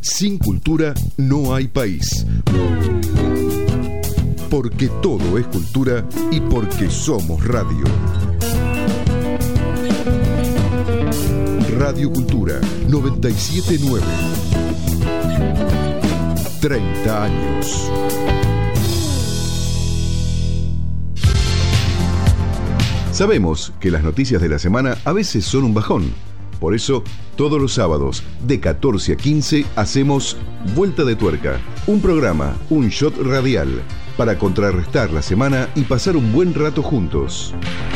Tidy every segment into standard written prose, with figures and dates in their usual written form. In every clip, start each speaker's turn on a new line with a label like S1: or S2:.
S1: Sin cultura no hay país. Porque todo es cultura y porque somos radio. Radio Cultura 97.9. 30 años. Sabemos que las noticias de la semana a veces son un bajón. Por eso, todos los sábados, de 14 a 15, hacemos Vuelta de Tuerca. Un programa, un shot radial, para contrarrestar la semana y pasar un buen rato juntos.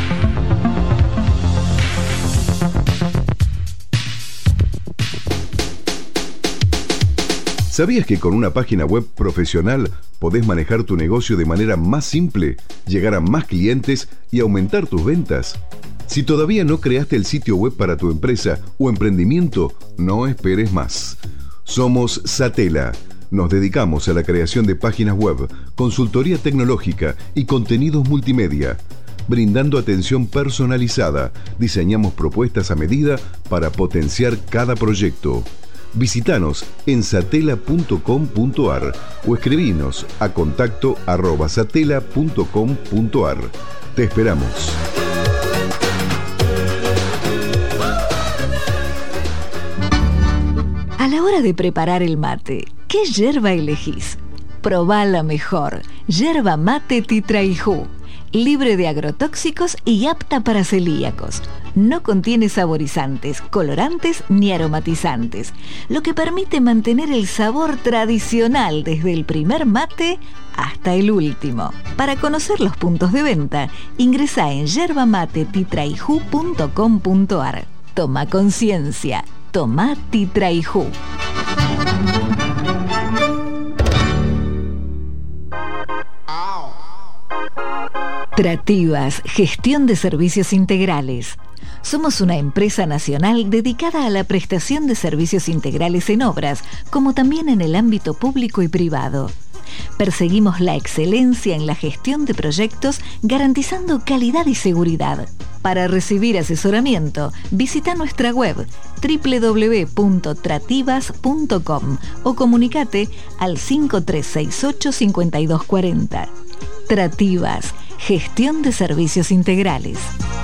S1: ¿Sabías que con una página web profesional podés manejar tu negocio de manera más simple, llegar a más clientes y aumentar tus ventas? Si todavía no creaste el sitio web para tu empresa o emprendimiento, no esperes más. Somos Satela. Nos dedicamos a la creación de páginas web, consultoría tecnológica y contenidos multimedia. Brindando atención personalizada, diseñamos propuestas a medida para potenciar cada proyecto. Visítanos en satela.com.ar o escribinos a contacto@satela.com.ar. Te esperamos.
S2: A la hora de preparar el mate, ¿qué yerba elegís? Probá la mejor, yerba mate Titraijú, libre de agrotóxicos y apta para celíacos. No contiene saborizantes, colorantes ni aromatizantes, lo que permite mantener el sabor tradicional desde el primer mate hasta el último. Para conocer los puntos de venta, ingresá en yerbamatetititraijú.com.ar. Toma conciencia, toma Titraijú. Trativas, gestión de servicios integrales. Somos una empresa nacional dedicada a la prestación de servicios integrales en obras, como también en el ámbito público y privado. Perseguimos la excelencia en la gestión de proyectos, garantizando calidad y seguridad. Para recibir asesoramiento, visita nuestra web www.trativas.com o comunicate al 5368-5240. Trativas, gestión de servicios integrales.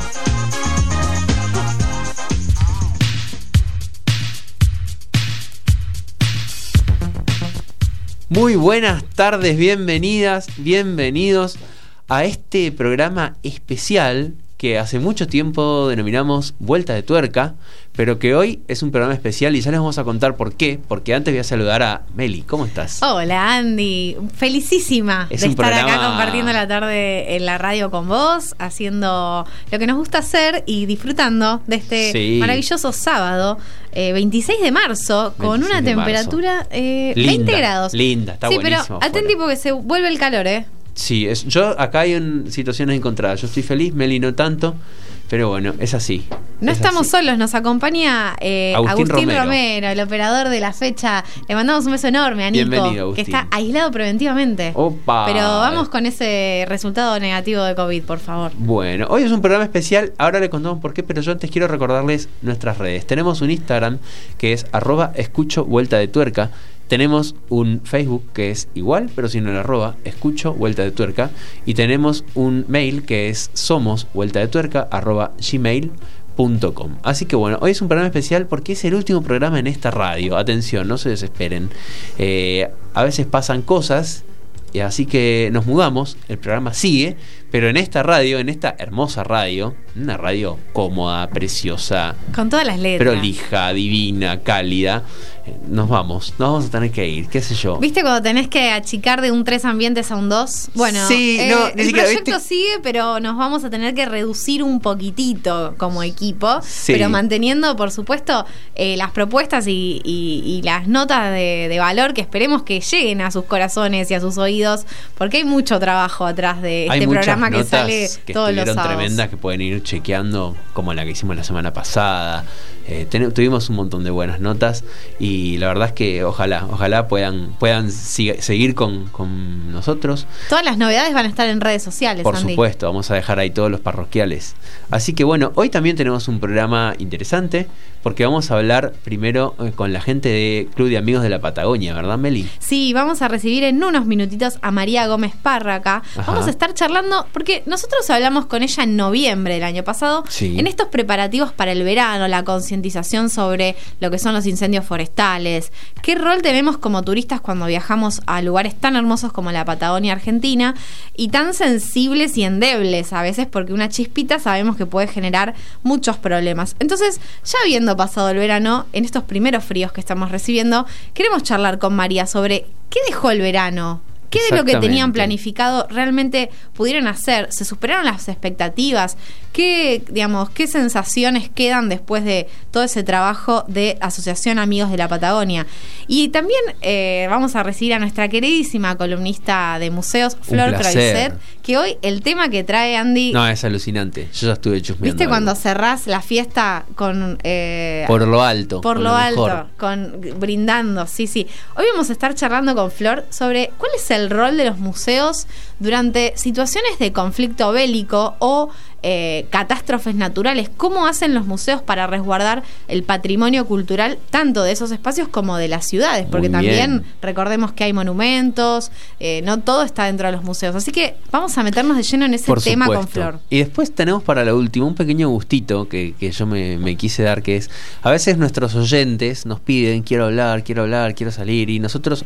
S3: Muy buenas tardes, bienvenidas, bienvenidos a este programa especial que hace mucho tiempo denominamos Vuelta de Tuerca, pero que hoy es un programa especial y ya les vamos a contar por qué, porque antes voy a saludar a Meli. ¿Cómo estás?
S4: Hola, Andy. Felicísima de estar acá compartiendo la tarde en la radio con vos, haciendo lo que nos gusta hacer y disfrutando de este maravilloso sábado, 26 de marzo, con una temperatura 20 grados.
S3: Linda, está buenísimo.
S4: Sí, pero atenti porque se vuelve el calor,
S3: Sí, yo acá hay situaciones encontradas. Yo estoy feliz, Meli no tanto, pero bueno, es así.
S4: No estamos solos, nos acompaña Agustín Romero, el operador de la fecha. Le mandamos un beso enorme a Nico,
S3: bienvenido, Agustín,
S4: que está aislado preventivamente.
S3: Opa.
S4: Pero vamos con ese resultado negativo de COVID, por favor.
S3: Bueno, hoy es un programa especial, ahora le contamos por qué, pero yo antes quiero recordarles nuestras redes. Tenemos un Instagram que es @escuchovueltadetuerca. Tenemos un Facebook que es igual, pero sin el @ escucho vuelta de tuerca. Y tenemos un mail que es somosvueltadetuerca@gmail.com. Así que bueno, hoy es un programa especial porque es el último programa en esta radio. Atención, no se desesperen. A veces pasan cosas, y así que nos mudamos, el programa sigue, pero en esta radio, en esta hermosa radio, una radio cómoda, preciosa,
S4: con todas las letras,
S3: prolija, divina, cálida, nos vamos a tener que ir, qué sé yo.
S4: ¿Viste cuando tenés que achicar de un 3 ambientes a un 2? Bueno,
S3: sí,
S4: el proyecto sigue, pero nos vamos a tener que reducir un poquitito como equipo, pero manteniendo, por supuesto, las propuestas y las notas de valor que esperemos que lleguen a sus corazones y a sus oídos, porque hay mucho trabajo atrás de este programa que sale
S3: que
S4: todos los sábados.
S3: Tremendas que pueden ir chequeando, como la que hicimos la semana pasada. tuvimos un montón de buenas notas y la verdad es que ojalá puedan seguir con nosotros.
S4: Todas las novedades van a estar en redes sociales,
S3: Por
S4: Andy.
S3: supuesto, vamos a dejar ahí todos los parroquiales. Así que bueno, hoy también tenemos un programa interesante porque vamos a hablar primero con la gente de Club de Amigos de la Patagonia, ¿verdad, Meli?
S4: Sí, vamos a recibir en unos minutitos a María Gómez Párraca.
S3: Ajá.
S4: Vamos a estar charlando porque nosotros hablamos con ella en noviembre del año pasado,
S3: Sí.
S4: en estos preparativos para el verano, la concientización sobre lo que son los incendios forestales, qué rol tenemos como turistas cuando viajamos a lugares tan hermosos como la Patagonia Argentina y tan sensibles y endebles a veces, porque una chispita sabemos que puede generar muchos problemas. Entonces, ya habiendo pasado el verano, en estos primeros fríos que estamos recibiendo, queremos charlar con María sobre qué dejó el verano. ¿Qué de lo que tenían planificado realmente pudieron hacer? ¿Se superaron las expectativas? ¿Qué sensaciones quedan después de todo ese trabajo de Asociación Amigos de la Patagonia? Y también vamos a recibir a nuestra queridísima columnista de museos, Flor Croiset, que hoy el tema que trae Andy...
S3: No, es alucinante. Yo ya estuve chusmeando.
S4: ¿Viste cuando cerrás la fiesta con...
S3: por lo alto.
S4: Por lo alto, brindando, sí. Hoy vamos a estar charlando con Flor sobre cuál es el rol de los museos durante situaciones de conflicto bélico o catástrofes naturales. ¿Cómo hacen los museos para resguardar el patrimonio cultural tanto de esos espacios como de las ciudades? Porque también recordemos que hay monumentos, no todo está dentro de los museos. Así que vamos a meternos de lleno en ese tema con Flor.
S3: Y después tenemos para lo último un pequeño gustito que yo me quise dar, que es, a veces nuestros oyentes nos piden, quiero hablar, quiero salir, y nosotros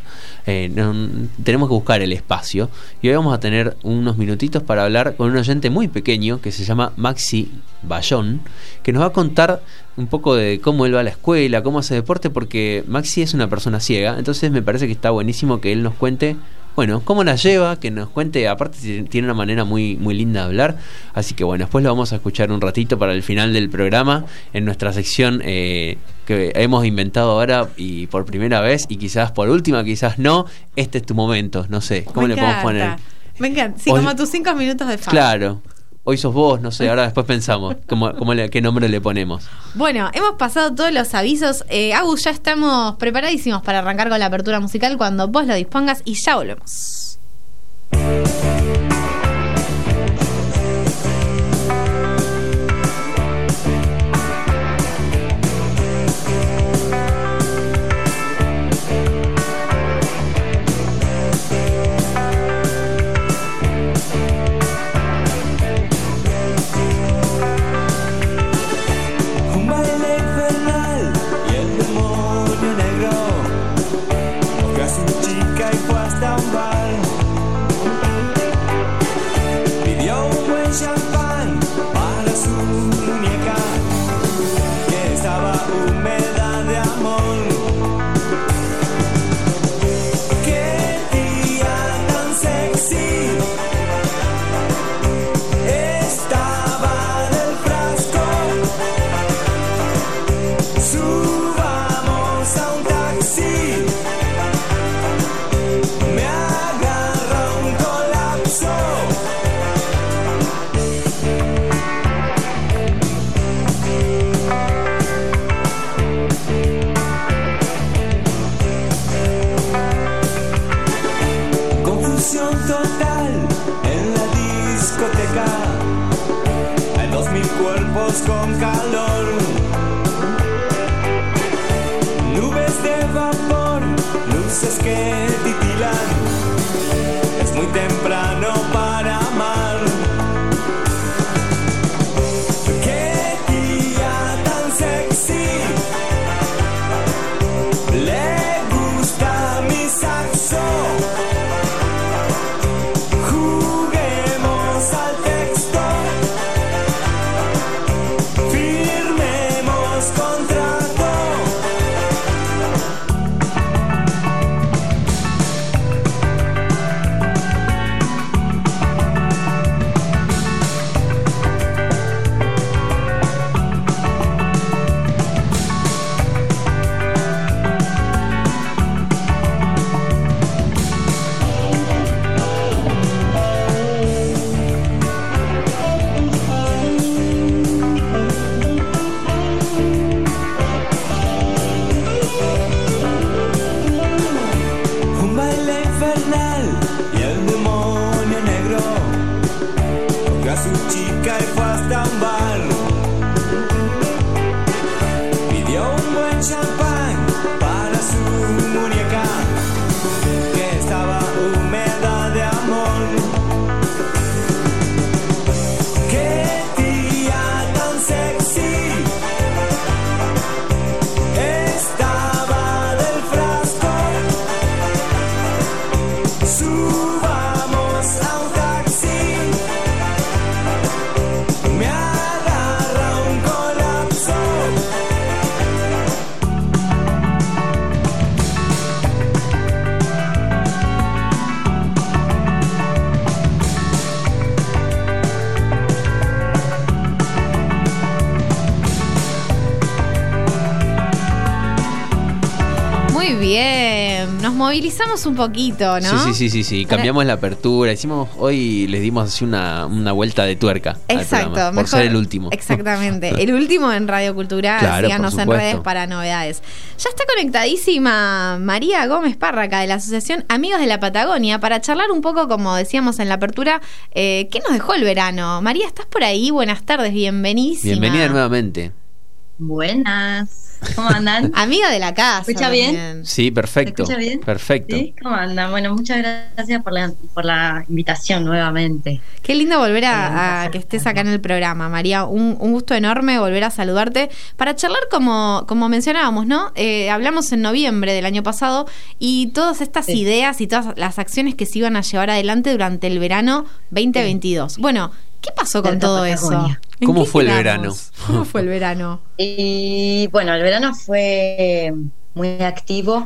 S3: tenemos que buscar el espacio. Y hoy vamos a tener unos minutitos para hablar con un oyente muy pequeño que se llama Maxi Bayón, que nos va a contar un poco de cómo él va a la escuela, cómo hace deporte, porque Maxi es una persona ciega, entonces me parece que está buenísimo que él nos cuente, bueno, cómo la lleva, que nos cuente, aparte tiene una manera muy, muy linda de hablar, así que bueno, después lo vamos a escuchar un ratito para el final del programa, en nuestra sección que hemos inventado ahora y por primera vez, y quizás por última, quizás no, este es tu momento, no sé, ¿cómo le podemos poner?
S4: Me encanta, sí, como tus 5 minutos de fama.
S3: Claro. Hoy sos vos, no sé, ahora después pensamos qué nombre le ponemos.
S4: Bueno, hemos pasado todos los avisos. Agus, ya estamos preparadísimos para arrancar con la apertura musical cuando vos lo dispongas y ya volvemos.
S5: Champán para su muñeca que estaba húmeda de amor. Qué día tan sexy estaba del frasco. Subamos a un taxi. Me agarra un colapso. Total en la discoteca, hay 2000 cuerpos con calor, nubes de vapor, luces que titilan, es muy temprano para amar. Qué día tan sexy, le gusta mi saxo. Juguemos al texto.
S4: Muy bien, nos movilizamos un poquito, ¿no?
S3: Sí. Cambiamos la apertura. Hoy les dimos así una vuelta de tuerca.
S4: Exacto,
S3: al programa, por ser el último.
S4: Exactamente, el último en Radio Cultural.
S3: Claro,
S4: síganos en redes para novedades. Ya está conectadísima María Gómez Párraca de la Asociación Amigos de la Patagonia para charlar un poco, como decíamos en la apertura, ¿qué nos dejó el verano? María, ¿estás por ahí? Buenas tardes, bienvenidísima.
S3: Bienvenida nuevamente.
S6: Buenas, ¿cómo andan?
S4: Amiga de la casa.
S6: ¿Escucha bien?
S3: Sí, perfecto.
S6: ¿Escucha bien?
S3: Perfecto.
S6: ¿Sí? ¿Cómo andan? Bueno, muchas gracias por la invitación nuevamente.
S4: Qué lindo volver a que estés acá en el programa, María. Un gusto enorme volver a saludarte para charlar como mencionábamos, ¿no? Hablamos en noviembre del año pasado y todas estas ideas y todas las acciones que se iban a llevar adelante durante el verano 2022. Bueno, ¿qué pasó con todo eso?
S3: ¿Cómo fue el verano?
S4: ¿Cómo fue el verano?
S6: Y bueno, el verano fue muy activo.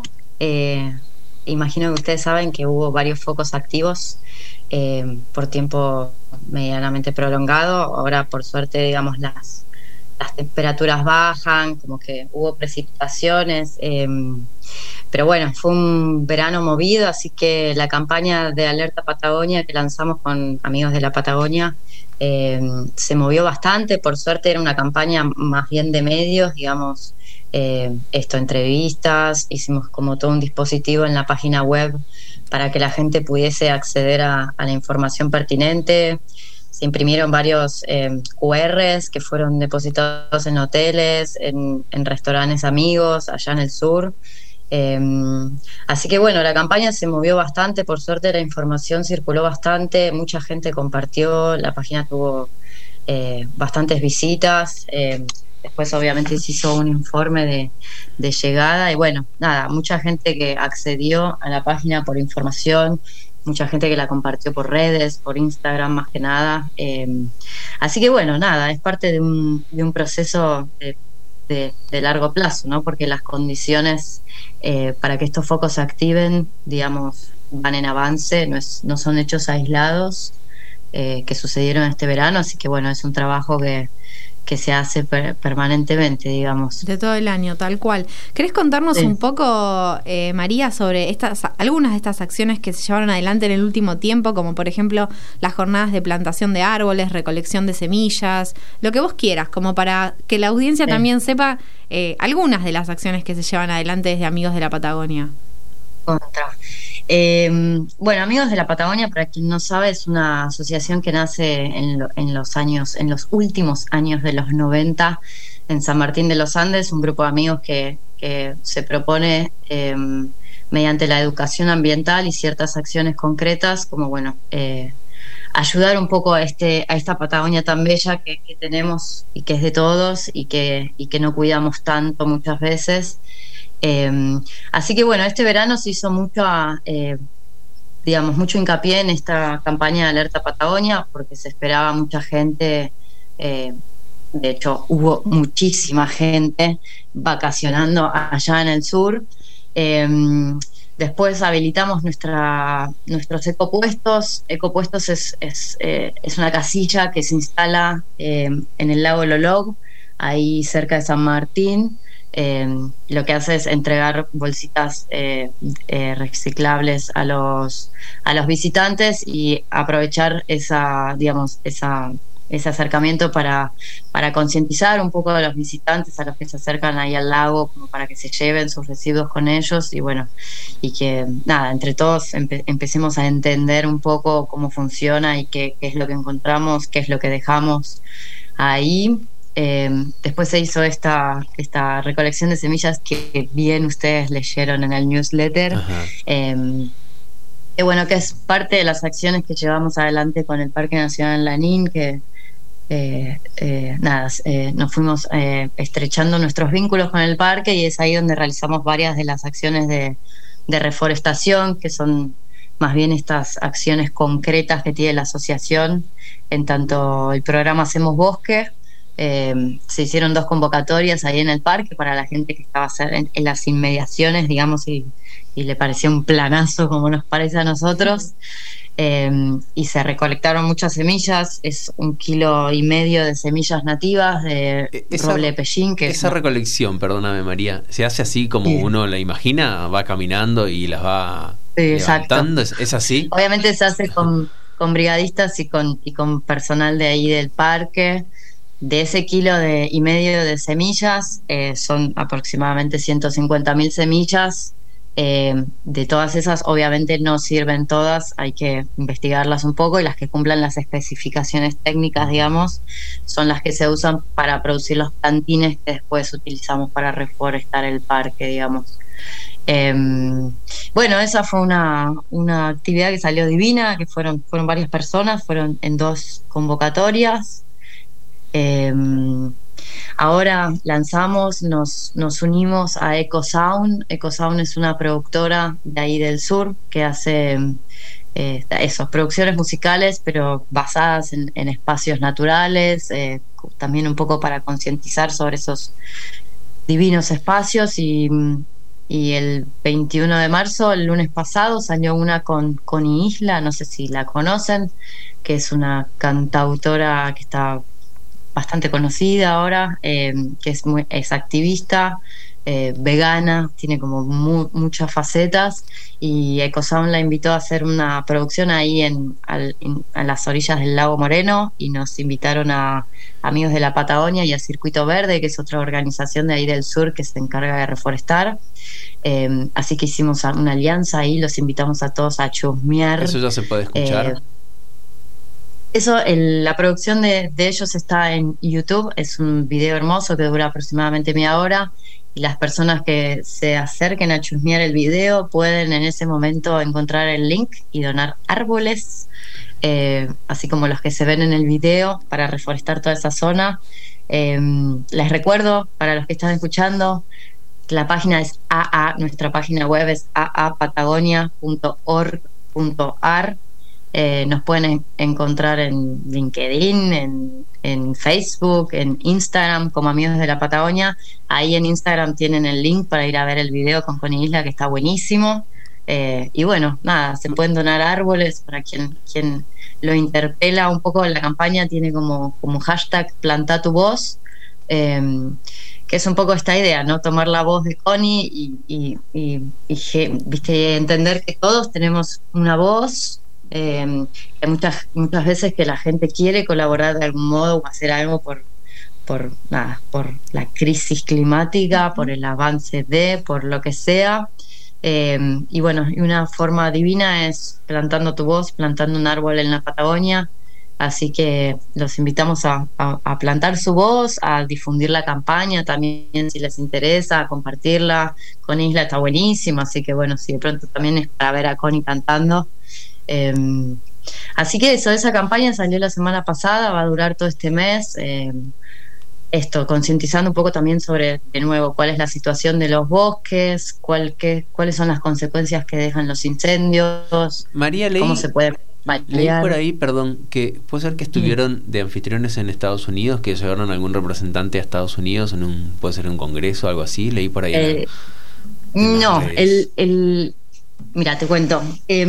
S6: Imagino que ustedes saben que hubo varios focos activos por tiempo medianamente prolongado. Ahora, por suerte, digamos, las temperaturas bajan, como que hubo precipitaciones. Pero bueno, fue un verano movido, así que la campaña de Alerta Patagonia que lanzamos con Amigos de la Patagonia se movió bastante. Por suerte era una campaña más bien de medios, digamos, entrevistas, hicimos como todo un dispositivo en la página web para que la gente pudiese acceder a la información pertinente. Se imprimieron varios QRs que fueron depositados en hoteles, en restaurantes amigos allá en el sur. Así que bueno, la campaña se movió bastante, por suerte la información circuló bastante, mucha gente compartió, la página tuvo bastantes visitas, después obviamente se hizo un informe de llegada y bueno, nada, mucha gente que accedió a la página por información, mucha gente que la compartió por redes, por Instagram más que nada, así que bueno, nada, es parte de un proceso de largo plazo, ¿no? Porque las condiciones para que estos focos se activen, digamos, van en avance, no son hechos aislados que sucedieron este verano, así que bueno, es un trabajo que se hace permanentemente, digamos.
S4: De todo el año, tal cual. ¿Querés contarnos un poco, María, sobre algunas de estas acciones que se llevaron adelante en el último tiempo, como por ejemplo las jornadas de plantación de árboles, recolección de semillas, lo que vos quieras, como para que la audiencia también sepa algunas de las acciones que se llevan adelante desde Amigos de la Patagonia?
S6: Bueno, Amigos de la Patagonia, para quien no sabe, es una asociación que nace en los últimos años de los 90 en San Martín de los Andes, un grupo de amigos que se propone mediante la educación ambiental y ciertas acciones concretas, como bueno, ayudar un poco a esta Patagonia tan bella que tenemos y que es de todos y que no cuidamos tanto muchas veces. Así que bueno, este verano se hizo mucho hincapié en esta campaña de Alerta Patagonia porque se esperaba mucha gente, de hecho hubo muchísima gente vacacionando allá en el sur. Después habilitamos nuestros ecopuestos. Ecopuestos es una casilla que se instala en el lago Lolog, ahí cerca de San Martín. Lo que hace es entregar bolsitas reciclables a los visitantes y aprovechar ese acercamiento para concientizar un poco a los visitantes, a los que se acercan ahí al lago, como para que se lleven sus residuos con ellos y bueno, y que nada, entre todos empecemos a entender un poco cómo funciona y qué es lo que encontramos, qué es lo que dejamos ahí. Después se hizo esta recolección de semillas que bien ustedes leyeron en el newsletter, bueno, que es parte de las acciones que llevamos adelante con el Parque Nacional Lanín, que nos fuimos estrechando nuestros vínculos con el parque y es ahí donde realizamos varias de las acciones de reforestación, que son más bien estas acciones concretas que tiene la asociación, en tanto el programa Hacemos Bosque. Se hicieron 2 convocatorias ahí en el parque para la gente que estaba en las inmediaciones, digamos, y le pareció un planazo como nos parece a nosotros. y se recolectaron muchas semillas. Es 1,5 kilos de semillas nativas de roble de Pellín.
S3: Esa recolección, perdóname María, ¿se hace así como uno la imagina? ¿Va caminando y las va levantando? ¿Es así?
S6: Obviamente se hace con brigadistas y con personal de ahí del parque. De ese 1,5 kilos de semillas, son aproximadamente 150.000 semillas. De todas esas, obviamente no sirven todas, hay que investigarlas un poco, y las que cumplan las especificaciones técnicas, digamos, son las que se usan para producir los plantines que después utilizamos para reforestar el parque, digamos. Bueno, esa fue una actividad que salió divina, que fueron varias personas, fueron en 2 convocatorias. Ahora lanzamos, nos unimos a EcoSound. EcoSound es una productora de ahí del sur que hace producciones musicales, pero basadas en espacios naturales, también un poco para concientizar sobre esos divinos espacios. Y el 21 de marzo, el lunes pasado, salió una con Connie Isla, no sé si la conocen, que es una cantautora que está bastante conocida ahora, que es activista, vegana, tiene como muchas facetas, y EcoSound la invitó a hacer una producción ahí a las orillas del lago Moreno, y nos invitaron a Amigos de la Patagonia y a Circuito Verde, que es otra organización de ahí del sur que se encarga de reforestar. Así que hicimos una alianza ahí, los invitamos a todos a chusmear.
S3: ¿Eso ya se puede escuchar?
S6: La producción de ellos está en YouTube, es un video hermoso que dura aproximadamente media hora, y las personas que se acerquen a chusmear el video pueden en ese momento encontrar el link y donar árboles, así como los que se ven en el video, para reforestar toda esa zona. Les recuerdo, para los que están escuchando, la página es nuestra página web es aapatagonia.org.ar. Nos pueden encontrar en LinkedIn, en Facebook, en Instagram como Amigos de la Patagonia. Ahí en Instagram tienen el link para ir a ver el video con Connie Isla, que está buenísimo. Y bueno, nada, se pueden donar árboles para quien lo interpela un poco. La campaña tiene como hashtag Planta tu voz, que es un poco esta idea, ¿no? Tomar la voz de Connie y ¿viste? Entender que todos tenemos una voz. Hay muchas veces que la gente quiere colaborar de algún modo o hacer algo por la crisis climática, por el avance por lo que sea, y bueno, y una forma divina es plantando tu voz, plantando un árbol en la Patagonia. Así que los invitamos a plantar su voz, a difundir la campaña también, si les interesa, a compartirla. Connie Isla está buenísima, así que bueno, si de pronto también es para ver a Connie cantando. Así que esa campaña salió la semana pasada, va a durar todo este mes, concientizando un poco también sobre, de nuevo, cuál es la situación de los bosques, cuáles son las consecuencias que dejan los incendios.
S3: María,
S6: cómo se puede
S3: leí por ahí, perdón, que puede ser que estuvieron de anfitriones en Estados Unidos, que llevaron algún representante a Estados Unidos puede ser un congreso o algo así. Leí por ahí
S6: no, mira, te cuento.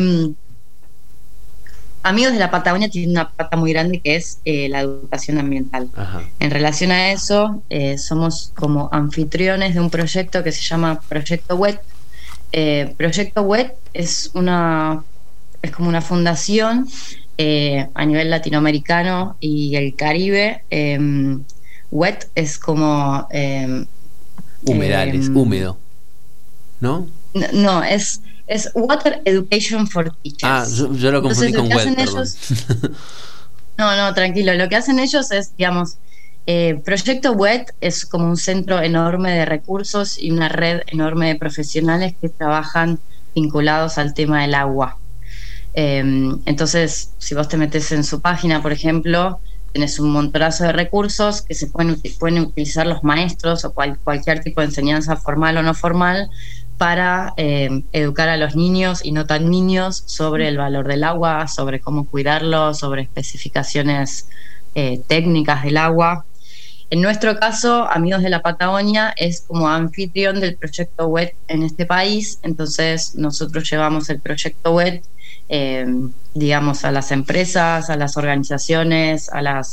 S6: Amigos de la Patagonia tiene una pata muy grande, que es la educación ambiental. Ajá. En relación a eso, somos como anfitriones de un proyecto que se llama Proyecto WET. Proyecto WET es como una fundación a nivel latinoamericano y el Caribe. WET es como
S3: humedales, húmedo, ¿no?
S6: No, es Water Education for Teachers.
S3: Yo lo confundí. Entonces, con WET, perdón.
S6: No, tranquilo. Lo que hacen ellos es, digamos, Proyecto WET es como un centro enorme de recursos y una red enorme de profesionales que trabajan vinculados al tema del agua. Entonces, si vos te metes en su página, por ejemplo, tenés un montonazo de recursos que se pueden utilizar los maestros o cualquier tipo de enseñanza formal o no formal para educar a los niños y no tan niños sobre el valor del agua, sobre cómo cuidarlo, sobre especificaciones técnicas del agua. En nuestro caso, Amigos de la Patagonia es como anfitrión del proyecto WET en este país. Entonces nosotros llevamos el proyecto WET digamos, a las empresas, a las organizaciones,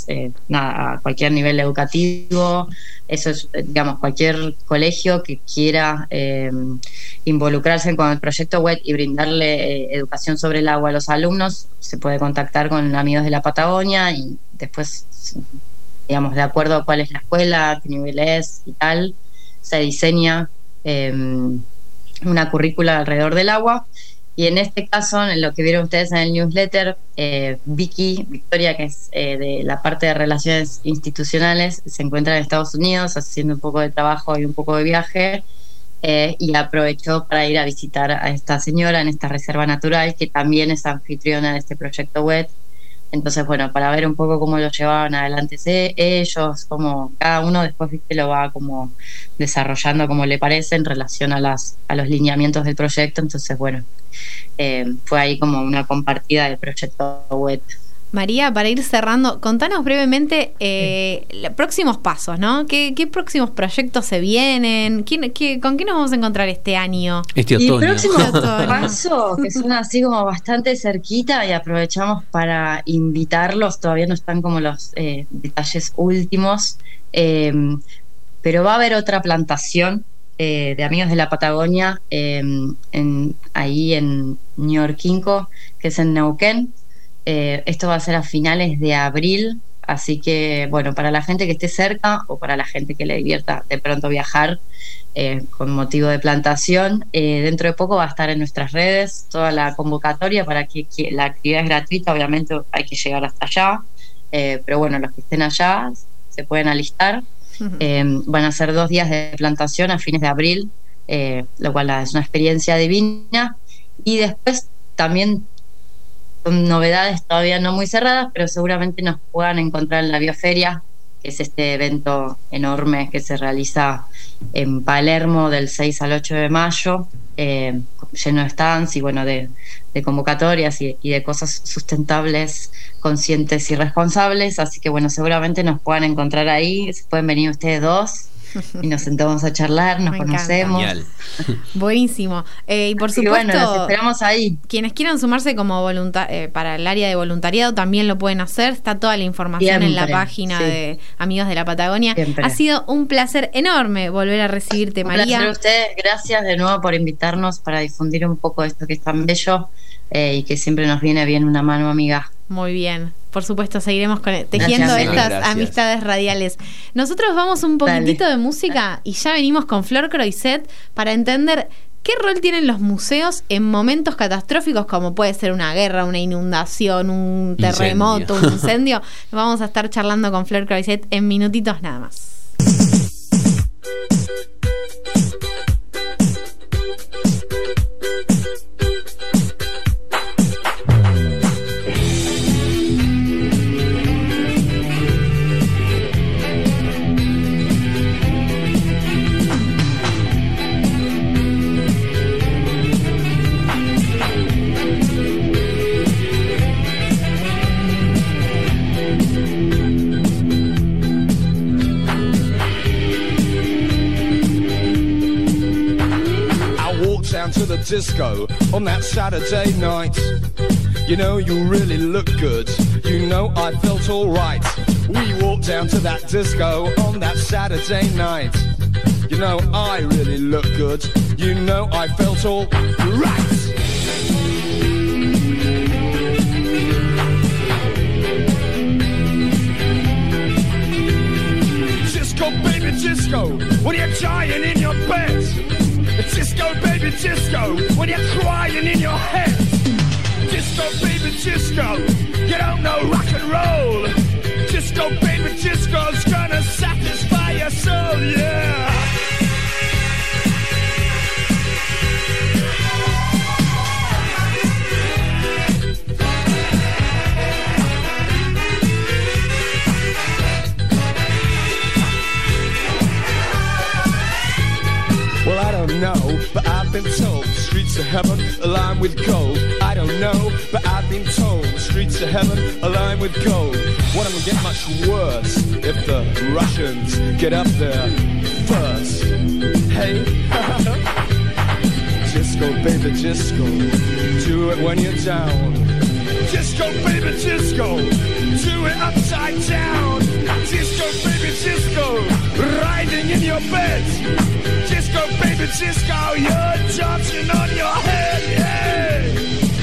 S6: a cualquier nivel educativo. Eso es, digamos, cualquier colegio que quiera involucrarse con el proyecto WET y brindarle educación sobre el agua a los alumnos, se puede contactar con Amigos de la Patagonia y después, digamos, de acuerdo a cuál es la escuela, qué nivel es y tal, se diseña una currícula alrededor del agua. Y en este caso, en lo que vieron ustedes en el newsletter, Victoria, que es de la parte de relaciones institucionales, se encuentra en Estados Unidos haciendo un poco de trabajo y un poco de viaje, y aprovechó para ir a visitar a esta señora en esta reserva natural, que también es anfitriona de este proyecto WET. Entonces, bueno, para ver un poco cómo lo llevaban adelante ellos, cómo cada uno después, viste, lo va como desarrollando como le parece en relación a los lineamientos del proyecto. Entonces, bueno, fue ahí como una compartida del proyecto WET.
S4: María, para ir cerrando, contanos brevemente próximos pasos, ¿no? ¿Qué próximos proyectos se vienen? ¿Con qué nos vamos a encontrar este año?
S3: Este otoño.
S6: Y el próximo paso, que suena así como bastante cerquita, y aprovechamos para invitarlos, todavía no están como los detalles últimos, pero va a haber otra plantación de Amigos de la Patagonia ahí en Ñorquinco, que es en Neuquén. Esto va a ser a finales de abril, así que, bueno, para la gente que esté cerca o para la gente que le divierta de pronto viajar con motivo de plantación, dentro de poco va a estar en nuestras redes toda la convocatoria para que la actividad es gratuita, obviamente hay que llegar hasta allá, pero bueno, los que estén allá se pueden alistar. Van a ser 2 días de plantación a fines de abril, lo cual es una experiencia divina, y después también son novedades todavía no muy cerradas, pero seguramente nos puedan encontrar en la Bioferia, que es este evento enorme que se realiza en Palermo del 6 al 8 de mayo, lleno de stands y bueno, de convocatorias y de cosas sustentables, conscientes y responsables. Así que bueno, seguramente nos puedan encontrar ahí, se pueden venir ustedes dos y nos sentamos a charlar, nos conocemos.
S3: Genial.
S4: Buenísimo. Y por supuesto,
S6: bueno, los esperamos ahí.
S4: Quienes quieran sumarse como para el área de voluntariado también lo pueden hacer. Está toda la información siempre en la página de Amigos de la Patagonia. Siempre. Ha sido un placer enorme volver a recibirte, María.
S6: Un placer a ustedes. Gracias de nuevo por invitarnos para difundir un poco esto que es tan bello y que siempre nos viene bien una mano amiga.
S4: Muy bien. Por supuesto, seguiremos tejiendo estas amistades radiales. Nosotros vamos un poquitito de música y ya venimos con Flor Croiset para entender qué rol tienen los museos en momentos catastróficos como puede ser una guerra, una inundación, un terremoto, un incendio. Vamos a estar charlando con Flor Croiset en minutitos nada más.
S5: To the disco on that Saturday night. You know, you really look good. You know, I felt all right. We walked down to that disco on that Saturday night. You know, I really look good. You know, I felt all right. Disco, baby, disco, when you're dying in your bed. Disco, baby, disco, when you're crying in your head. Disco, baby, disco, you don't know rock and roll. Disco, baby, disco's gonna satisfy your soul, yeah. Well, I don't know, but I've been told streets of heaven are lined with gold. I don't know, but I've been told streets of heaven are lined with gold. What, will get much worse if the Russians get up there first? Hey, disco, baby, disco, do do it when you're down. Disco, baby, disco, do it upside down. Disco, baby, disco, riding in your bed. Disco, baby, disco, you're dancing on your head, yeah.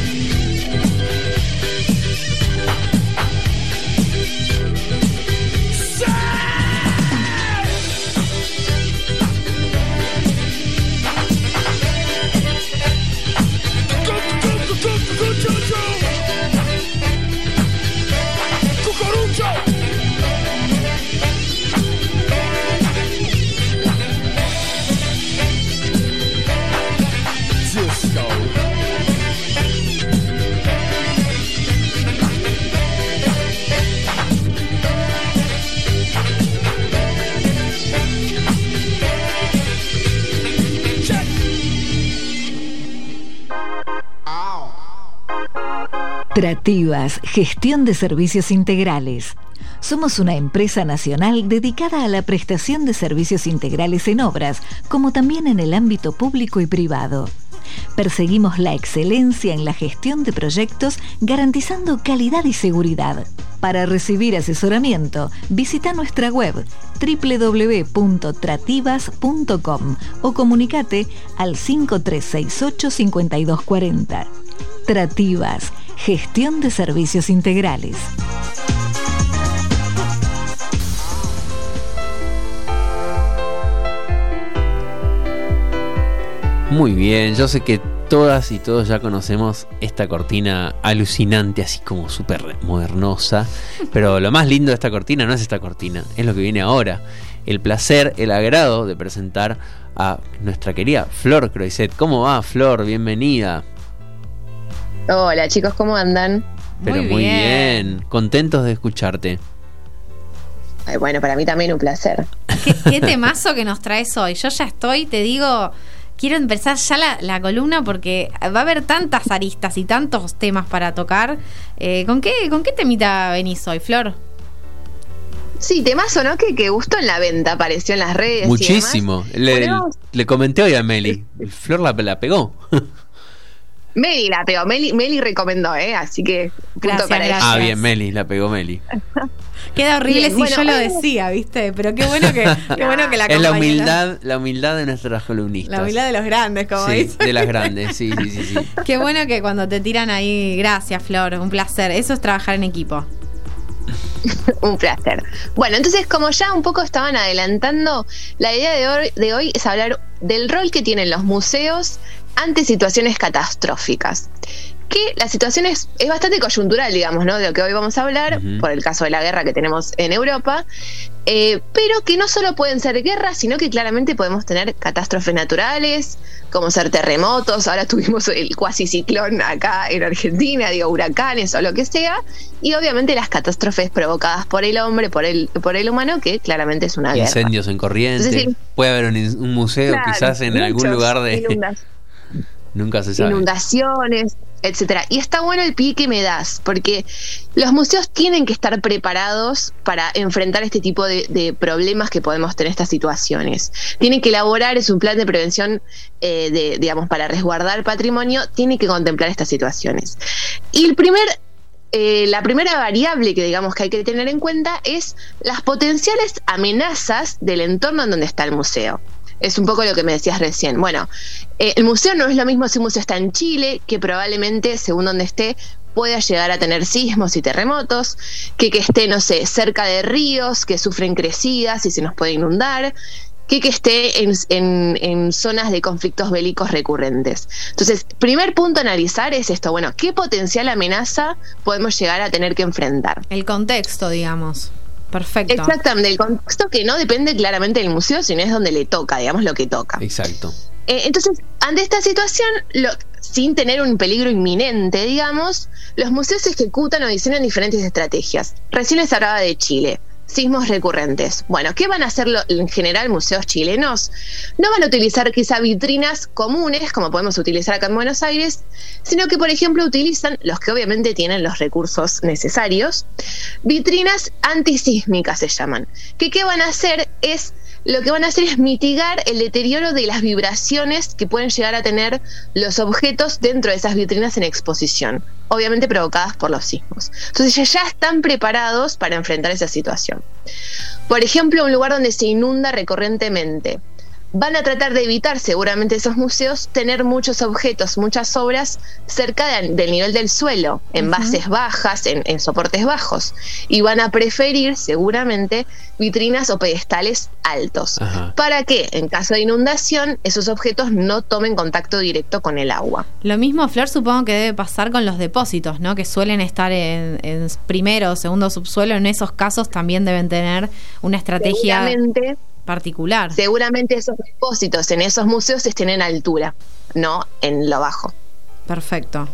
S2: Trativas, gestión de servicios integrales. Somos una empresa nacional dedicada a la prestación de servicios integrales en obras, como también en el ámbito público y privado. Perseguimos la excelencia en la gestión de proyectos, garantizando calidad y seguridad. Para recibir asesoramiento, visita nuestra web www.trativas.com o comunicate al 5368-5240. Trativas, gestión de servicios integrales.
S3: Muy bien, yo sé que todas y todos ya conocemos esta cortina alucinante, así como súper modernosa, pero lo más lindo de esta cortina no es esta cortina, es lo que viene ahora. El placer, el agrado de presentar a nuestra querida Flor Croiset. ¿Cómo va, Flor? Bienvenida.
S7: Hola chicos, ¿cómo andan?
S3: Pero muy bien, contentos de escucharte.
S7: Ay, bueno, para mí también un placer.
S4: ¿Qué temazo que nos traes hoy? Yo ya estoy, te digo, quiero empezar ya la columna porque va a haber tantas aristas y tantos temas para tocar. ¿Con qué temita venís hoy, Flor?
S7: Sí, temazo, ¿no? Que gustó en la venta, apareció en las redes.
S3: Muchísimo. Le comenté hoy a Meli. Flor la pegó.
S7: Meli la pegó, Meli recomendó, así que punto para ella.
S3: Ah, bien, la pegó Meli.
S4: Queda horrible bien, si yo lo decía, ¿viste? Pero qué bueno que la acompañó.
S3: Es la humildad de nuestras columnistas.
S4: La humildad de los grandes, como dice.
S3: De las grandes, sí.
S4: Qué bueno que cuando te tiran ahí, gracias, Flor, un placer. Eso es trabajar en equipo.
S7: Un placer. Bueno, entonces, como ya un poco estaban adelantando, la idea de hoy es hablar del rol que tienen los museos ante situaciones catastróficas. Que la situación es bastante coyuntural, digamos, ¿no? De lo que hoy vamos a hablar, por el caso de la guerra que tenemos en Europa, pero que no solo pueden ser guerras, sino que claramente podemos tener catástrofes naturales, como ser terremotos. Ahora tuvimos el cuasi ciclón acá en Argentina, huracanes o lo que sea, y obviamente las catástrofes provocadas por el hombre, por el humano, que claramente es una guerra.
S3: Incendios en corriente. Entonces, puede haber un museo, claro, quizás en algún lugar de... Nunca se sabe. Inundaciones,
S7: etcétera. Y está bueno el pie que me das, porque los museos tienen que estar preparados para enfrentar este tipo de problemas que podemos tener, estas situaciones. Tienen que elaborar un plan de prevención, para resguardar patrimonio, tiene que contemplar estas situaciones. Y la primera variable que hay que tener en cuenta es las potenciales amenazas del entorno en donde está el museo. Es un poco lo que me decías recién. Bueno, el museo no es lo mismo si un museo está en Chile, que probablemente, según donde esté, pueda llegar a tener sismos y terremotos, que esté, no sé, cerca de ríos que sufren crecidas y se nos puede inundar, que esté en zonas de conflictos bélicos recurrentes. Entonces, primer punto a analizar es esto. Bueno, ¿qué potencial amenaza podemos llegar a tener que enfrentar?
S4: El contexto, digamos. Perfecto.
S7: Exactamente, el contexto que no depende claramente del museo, sino es donde le toca, lo que toca.
S3: Exacto.
S7: Entonces, ante esta situación, sin tener un peligro inminente, los museos ejecutan o diseñan diferentes estrategias. Recién les hablaba de Chile. Sismos recurrentes. Bueno, ¿qué van a hacer en general museos chilenos? No van a utilizar quizá vitrinas comunes, como podemos utilizar acá en Buenos Aires, sino que, por ejemplo, utilizan, los que obviamente tienen los recursos necesarios, vitrinas antisísmicas se llaman. ¿Qué van a hacer? Lo que van a hacer es mitigar el deterioro de las vibraciones que pueden llegar a tener los objetos dentro de esas vitrinas en exposición, obviamente provocadas por los sismos. Entonces ya están preparados para enfrentar esa situación. Por ejemplo, un lugar donde se inunda recurrentemente. Van a tratar de evitar, seguramente esos museos, tener muchos objetos, muchas obras cerca del nivel del suelo, en bases bajas, en soportes bajos. Y van a preferir, seguramente, vitrinas o pedestales altos. Para que, en caso de inundación, esos objetos no tomen contacto directo con el agua.
S4: Lo mismo, Flor, supongo que debe pasar con los depósitos, ¿no? Que suelen estar en primero o segundo subsuelo. En esos casos también deben tener una estrategia particular.
S7: Seguramente esos depósitos en esos museos estén en altura, no en lo bajo.
S4: Perfecto.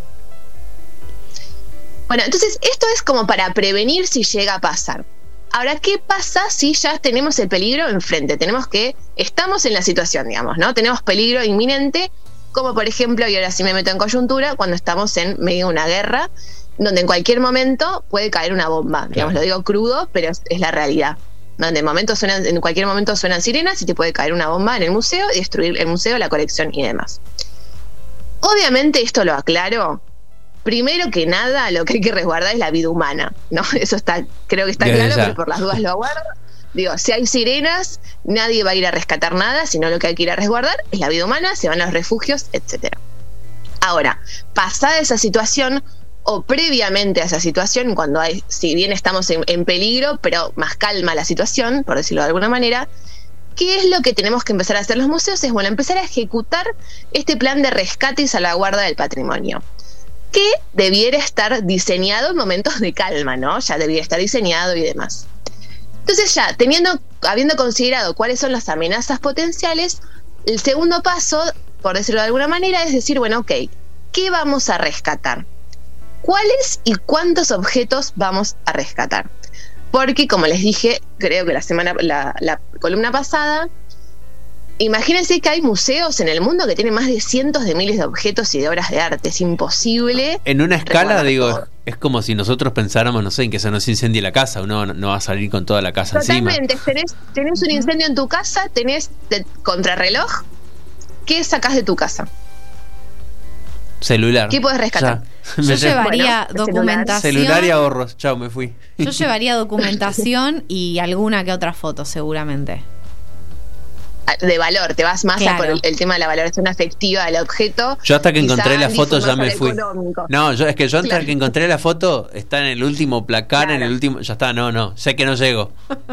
S7: Bueno, entonces esto es como para prevenir si llega a pasar. Ahora, ¿qué pasa si ya tenemos el peligro enfrente? Estamos en la situación, digamos, ¿no? Tenemos peligro inminente, como por ejemplo, y ahora sí me meto en coyuntura, cuando estamos en medio de una guerra, donde en cualquier momento puede caer una bomba. Digamos, lo digo crudo, pero es la realidad. Donde en cualquier momento suenan sirenas y te puede caer una bomba en el museo y destruir el museo, la colección y demás. Obviamente, esto lo aclaro. Primero que nada, lo que hay que resguardar es la vida humana, ¿no? Eso creo que está claro, pero por las dudas lo aguardo. Digo, si hay sirenas, nadie va a ir a rescatar nada, sino lo que hay que ir a resguardar es la vida humana, se van a los refugios, etcétera. Ahora, pasada esa situación, o previamente a esa situación, si bien estamos en peligro, pero más calma la situación, por decirlo de alguna manera, ¿qué es lo que tenemos que empezar a hacer los museos? Es, empezar a ejecutar este plan de rescate y salvaguarda del patrimonio, que debiera estar diseñado en momentos de calma, ¿no? Ya debiera estar diseñado y demás. Entonces ya, habiendo considerado cuáles son las amenazas potenciales, el segundo paso, por decirlo de alguna manera, es decir, bueno, ok, ¿qué vamos a rescatar? ¿Cuáles y cuántos objetos vamos a rescatar? Porque, como les dije, creo que la columna pasada, imagínense que hay museos en el mundo que tienen más de cientos de miles de objetos y de obras de arte. Es imposible.
S3: En una escala,
S7: todo.
S3: Es como si nosotros pensáramos, no sé, en que se nos incendie la casa. Uno no va a salir con toda la casa encima.
S7: Totalmente. Tenés un incendio en tu casa, tenés contrarreloj. ¿Qué sacás de tu casa?
S3: Celular.
S7: ¿Qué puedes rescatar?
S4: Yo llevaría documentación.
S3: Celular y ahorros. Chao, me fui.
S4: Yo llevaría documentación y alguna que otra foto, seguramente.
S7: De valor, te vas más por el tema de la valoración afectiva del objeto.
S3: Yo hasta que encontré la foto ya me fui. No, hasta que encontré la foto está en el último placar, en el último. Ya está, no, sé que no llego.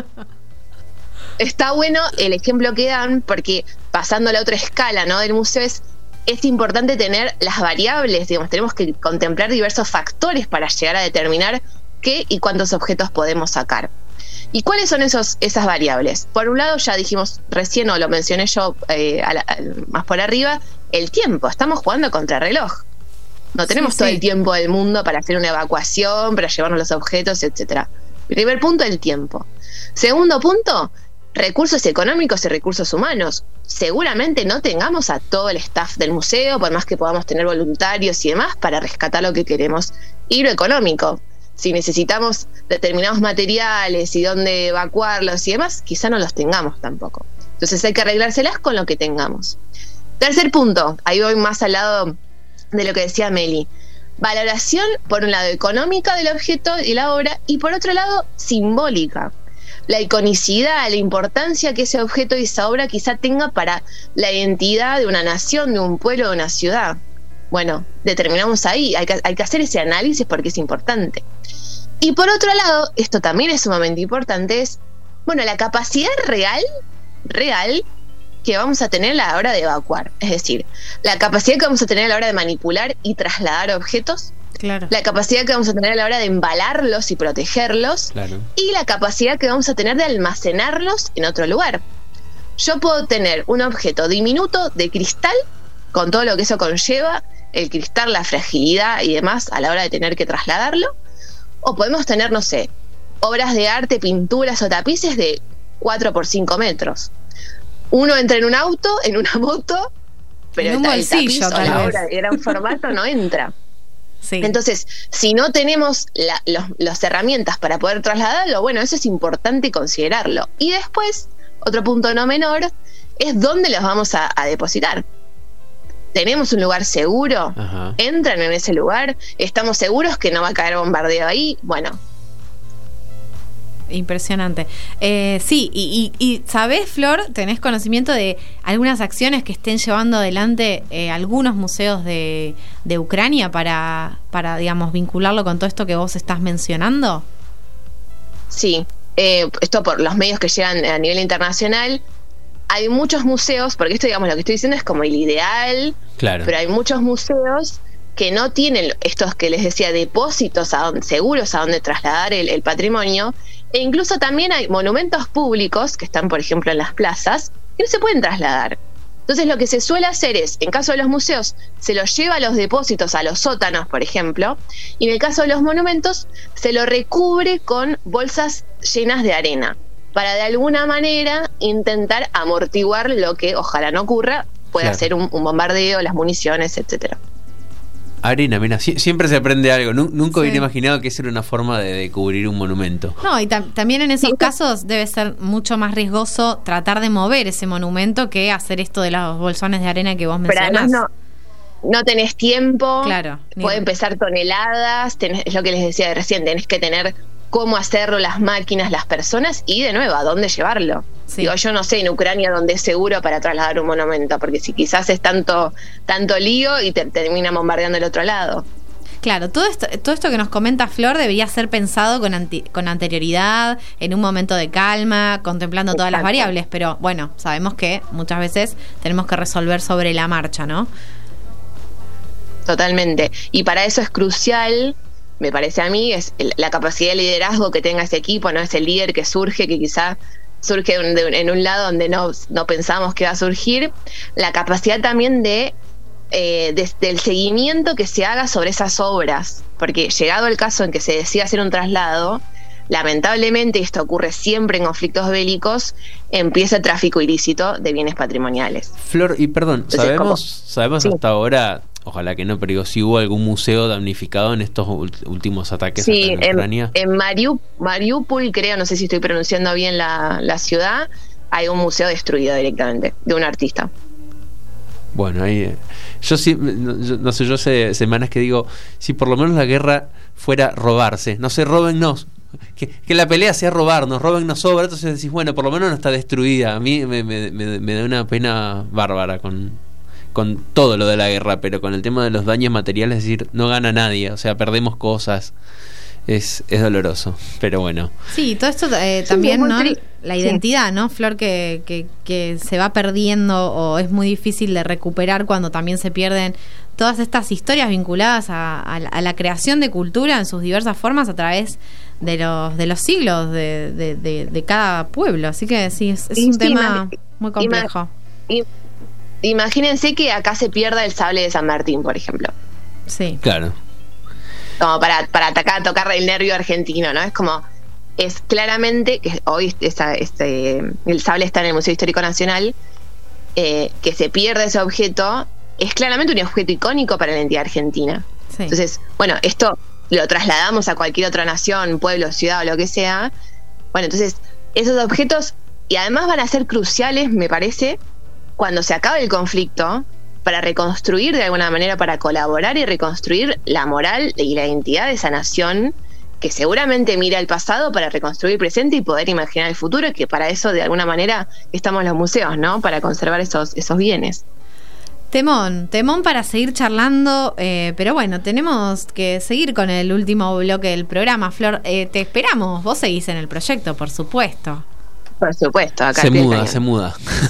S7: Está bueno el ejemplo que dan, porque pasando a la otra escala, ¿no? del museo es importante tener las variables, digamos, tenemos que contemplar diversos factores para llegar a determinar qué y cuántos objetos podemos sacar. ¿Y cuáles son esas variables? Por un lado, ya dijimos recién, o lo mencioné yo más por arriba, el tiempo. Estamos jugando contra reloj. No tenemos todo el tiempo del mundo para hacer una evacuación, para llevarnos los objetos, etcétera. Primer punto, el tiempo. Segundo punto, recursos económicos y recursos humanos. Seguramente no tengamos a todo el staff del museo, por más que podamos tener voluntarios y demás, para rescatar lo que queremos. Y lo económico. Si necesitamos determinados materiales y dónde evacuarlos y demás, quizá no los tengamos tampoco. Entonces hay que arreglárselas con lo que tengamos. Tercer punto, ahí voy más al lado de lo que decía Meli. Valoración, por un lado, económica del objeto y la obra, y por otro lado, simbólica. La iconicidad, la importancia que ese objeto y esa obra quizá tenga para la identidad de una nación, de un pueblo, de una ciudad. Bueno, determinamos ahí, hay que hacer ese análisis porque es importante. Y por otro lado, esto también es sumamente importante, es, la capacidad real que vamos a tener a la hora de evacuar. Es decir, la capacidad que vamos a tener a la hora de manipular y trasladar objetos.
S4: Claro.
S7: La capacidad que vamos a tener a la hora de embalarlos y protegerlos.
S3: Claro.
S7: Y la capacidad que vamos a tener de almacenarlos en otro lugar. Yo puedo tener un objeto diminuto de cristal, con todo lo que eso conlleva, el cristal, la fragilidad y demás a la hora de tener que trasladarlo. O podemos tener, obras de arte, pinturas o tapices de 4 por 5 metros. Uno entra en un auto, en una moto, pero
S4: en un bolsillo,
S7: el tapiz o la obra de gran formato no entra.
S4: Sí.
S7: Entonces, si no tenemos las herramientas para poder trasladarlo, bueno, eso es importante considerarlo. Y después, otro punto no menor, es dónde los vamos a depositar. ¿Tenemos un lugar seguro?
S3: Ajá.
S7: ¿Entran en ese lugar? ¿Estamos seguros que no va a caer bombardeo ahí? Bueno.
S4: Impresionante. Sí, y ¿sabés, Flor? ¿Tenés conocimiento de algunas acciones que estén llevando adelante algunos museos de Ucrania para, digamos, vincularlo con todo esto que vos estás mencionando?
S7: Sí, esto por los medios que llegan a nivel internacional. Hay muchos museos, porque esto, digamos, lo que estoy diciendo es como el ideal,
S3: claro,
S7: pero hay muchos museos que no tienen estos que les decía depósitos seguros a donde trasladar el patrimonio, e incluso también hay monumentos públicos que están, por ejemplo, en las plazas, que no se pueden trasladar. Entonces lo que se suele hacer es, en caso de los museos, se los lleva a los depósitos, a los sótanos, por ejemplo, y en el caso de los monumentos, se lo recubre con bolsas llenas de arena, para de alguna manera intentar amortiguar lo que ojalá no ocurra, puede ser un bombardeo, las municiones, etcétera.
S3: Arena, mira, siempre se aprende algo. Nunca hubiera imaginado que esa era una forma de cubrir un monumento.
S4: No, y también en esos casos debe ser mucho más riesgoso tratar de mover ese monumento que hacer esto de los bolsones de arena que vos mencionás.
S7: Pero además no tenés tiempo,
S4: claro,
S7: pueden pesar toneladas, es lo que les decía recién, tenés que tener cómo hacerlo, las máquinas, las personas, y de nuevo, a dónde llevarlo. Sí. Digo, yo no sé en Ucrania dónde es seguro para trasladar un monumento, porque si quizás es tanto lío y te termina bombardeando el otro lado.
S4: Claro, todo esto que nos comenta Flor debería ser pensado con anterioridad, en un momento de calma, contemplando todas las variables, pero bueno, sabemos que muchas veces tenemos que resolver sobre la marcha, ¿no?
S7: Totalmente. Y para eso es crucial, me parece a mí, es la capacidad de liderazgo que tenga ese equipo, ¿no? Ese líder que surge, que quizá surge en un lado donde no pensamos que va a surgir, la capacidad también del seguimiento que se haga sobre esas obras, porque llegado el caso en que se decida hacer un traslado, lamentablemente, y esto ocurre siempre en conflictos bélicos, empieza el tráfico ilícito de bienes patrimoniales.
S3: Flor, y perdón,
S7: entonces,
S3: sabemos
S7: sí,
S3: hasta ahora, ojalá que no, pero digo, si hubo algún museo damnificado en estos últimos ataques
S7: sí,
S3: en Ucrania.
S7: En Mariupol, creo, no sé si estoy pronunciando bien la ciudad, hay un museo destruido directamente, de un artista.
S3: Bueno, ahí yo sí, no sé, yo sé semanas que digo, si por lo menos la guerra fuera robarse, no sé, róbennos, que la pelea sea robarnos, róbennos obra, entonces decís, bueno, por lo menos no está destruida. A mí me da una pena bárbara con todo lo de la guerra, pero con el tema de los daños materiales, es decir, no gana nadie, o sea, perdemos cosas, es doloroso, pero bueno. Sí,
S4: todo esto también, ¿no? La identidad, ¿no, Flor? Que se va perdiendo o es muy difícil de recuperar cuando también se pierden todas estas historias vinculadas a la creación de cultura en sus diversas formas a través de los siglos de cada pueblo. Así que sí, es un tema muy complejo.
S7: Imagínense que acá se pierda el sable de San Martín, por ejemplo.
S4: Sí.
S3: Claro.
S7: Como para tocar el nervio argentino, ¿no? Es como, es claramente que hoy el sable está en el Museo Histórico Nacional, que se pierde ese objeto, es claramente un objeto icónico para la entidad argentina. Sí. Entonces, bueno, esto lo trasladamos a cualquier otra nación, pueblo, ciudad o lo que sea. Bueno, entonces, esos objetos, y además van a ser cruciales, me parece, cuando se acabe el conflicto, para reconstruir de alguna manera, para colaborar y reconstruir la moral y la identidad de esa nación que seguramente mira el pasado para reconstruir el presente y poder imaginar el futuro, y que para eso de alguna manera estamos los museos, ¿no? Para conservar esos bienes.
S4: Temón para seguir charlando, pero bueno, tenemos que seguir con el último bloque del programa. Flor, te esperamos, vos seguís en el proyecto, por supuesto.
S7: Por supuesto, acá
S3: se muda.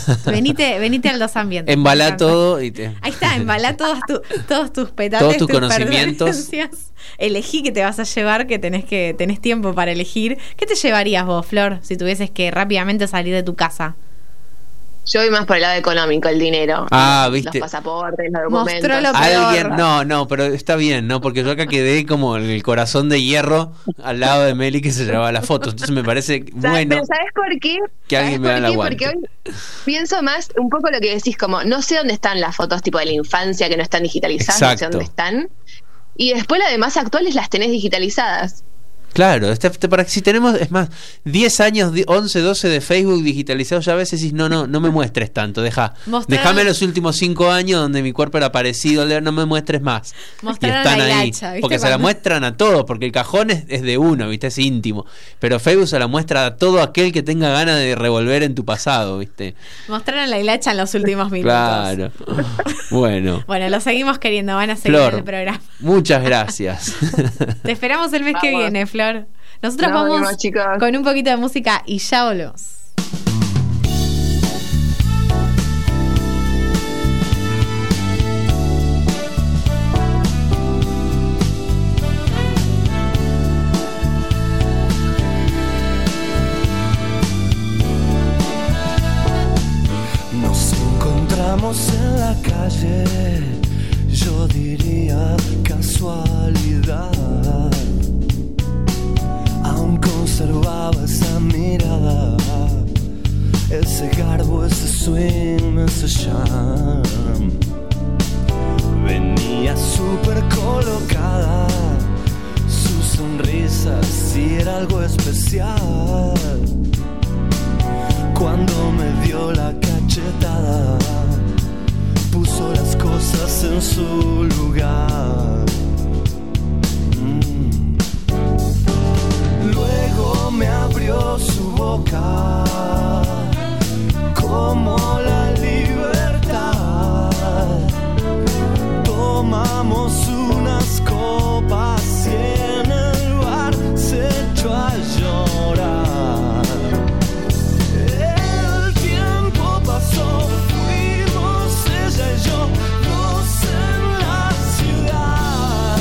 S4: Venite al Dos Ambientes.
S3: Embalá todo y
S4: ahí está, embalá todos tus petates,
S3: todos tus conocimientos.
S4: Elegí qué te vas a llevar, que tenés tiempo para elegir. ¿Qué te llevarías vos, Flor, si tuvieses que rápidamente salir de tu casa?
S7: Yo voy más por el lado económico, el dinero.
S3: ¿Viste?
S7: Los pasaportes, los documentos.
S4: Mostró lo peor.
S3: No, pero está bien, ¿no? Porque yo acá quedé como el corazón de hierro al lado de Meli que se llevaba las fotos. Entonces me parece bueno.
S7: Pero ¿sabes por qué?
S3: Que alguien me da el aguante.
S7: Porque hoy pienso más un poco lo que decís, como no sé dónde están las fotos tipo de la infancia que no están digitalizadas,
S3: Exacto.
S7: no sé dónde están. Y después las demás actuales las tenés digitalizadas.
S3: Claro, para si tenemos, es más, 10 años, 11, 12 de Facebook digitalizados, ya a veces decís, no me muestres tanto, déjame los últimos 5 años donde mi cuerpo era parecido, no me muestres más.
S4: Mostraron
S3: y están
S4: la
S3: ahí,
S4: hilacha, ¿viste?
S3: porque se la muestran a todos, porque el cajón es de uno, ¿viste? Es íntimo, pero Facebook se la muestra a todo aquel que tenga ganas de revolver en tu pasado, ¿viste?
S4: Mostraron la hilacha en los últimos minutos.
S3: Claro. Bueno,
S4: lo seguimos queriendo, van a seguir
S3: Flor,
S4: en el programa.
S3: Muchas gracias.
S4: Te esperamos el mes que viene, Flor. Nosotros vamos con un poquito de música y ya volvemos.
S8: Nos encontramos en la calle, yo diría casualidad. Aún conservaba esa mirada, ese garbo, ese swing, ese charm. Venía súper colocada, su sonrisa sí era algo especial. Cuando me dio la cachetada, puso las cosas en su lugar. Luego me abrió su boca como la libertad. Tomamos unas copas y en el bar se echó a llorar. El tiempo pasó, fuimos ella y yo, dos en la ciudad.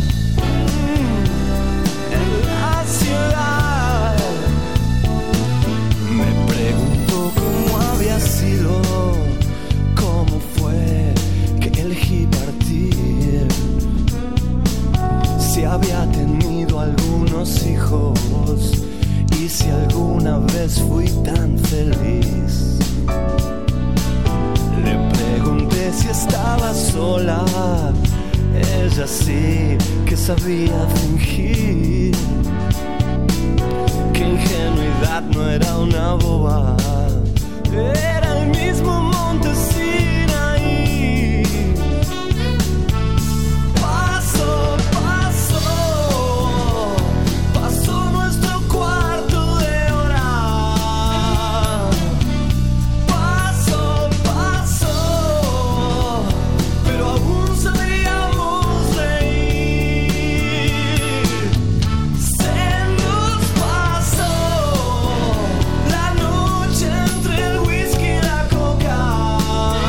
S8: Me preguntó cómo había sido, cómo fue que elegí partir, si había tenido algunos hijos y si alguna vez fui tan feliz. Le pregunté si estaba sola, ella sí que sabía fingir. Que ingenuidad no era una boba, era el mismo monte Sinaí. Pasó nuestro cuarto de hora. Pasó, pero aún sabíamos reír. Se nos pasó la noche entre el whisky y la coca.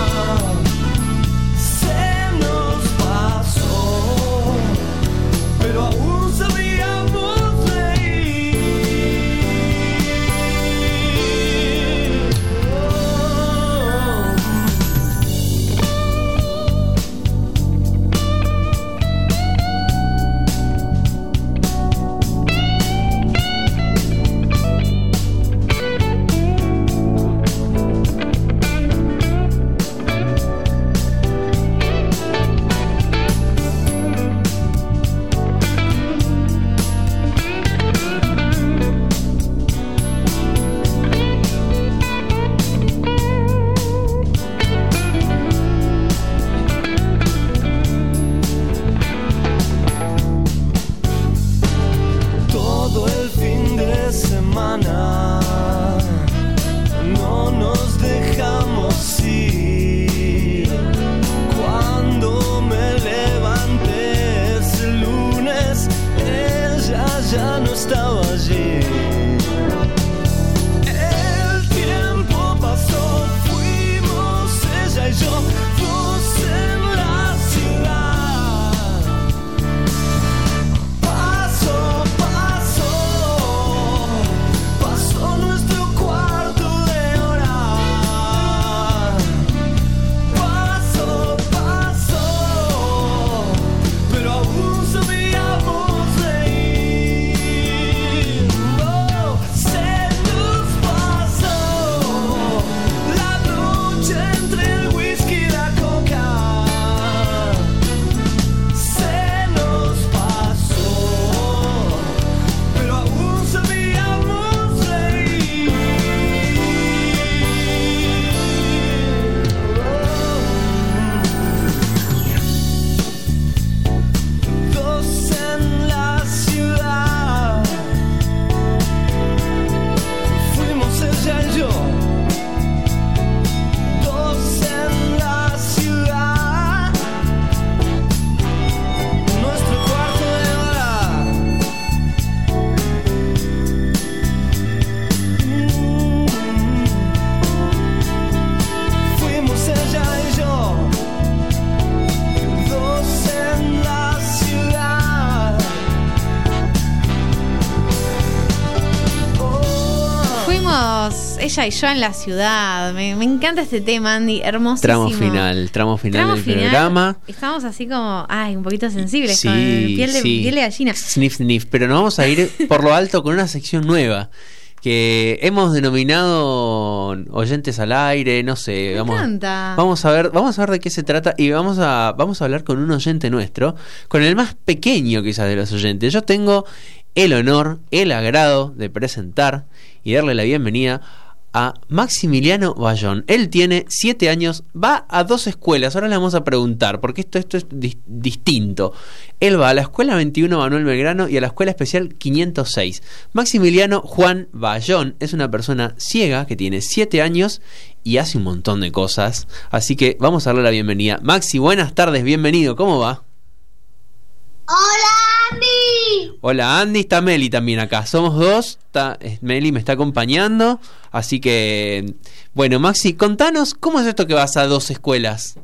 S4: Ella y yo en la ciudad. Me encanta este tema, Andy, hermosísimo.
S3: Tramo final del programa.
S4: Estamos así como, un poquito sensibles,
S3: Sí,
S4: con piel de gallina.
S3: Sniff, sniff. Pero nos vamos a ir por lo alto con una sección nueva que hemos denominado Oyentes al Aire, no sé. Vamos a ver de qué se trata y vamos a hablar con un oyente nuestro, con el más pequeño quizás de los oyentes. Yo tengo el honor, el agrado de presentar y darle la bienvenida a Maximiliano Bayón. Él tiene 7 años, va a 2 escuelas. Ahora le vamos a preguntar, porque esto es distinto. Él va a la Escuela 21 Manuel Belgrano y a la Escuela Especial 506. Maximiliano Juan Bayón es una persona ciega que tiene 7 años y hace un montón de cosas. Así que vamos a darle la bienvenida. Maxi, buenas tardes, bienvenido. ¿Cómo va?
S9: ¡Hola, Andy!
S3: Hola, Andy. Está Meli también acá. Somos 2. Meli me está acompañando. Así que, bueno, Maxi, contanos, ¿cómo es esto que vas a 2 escuelas?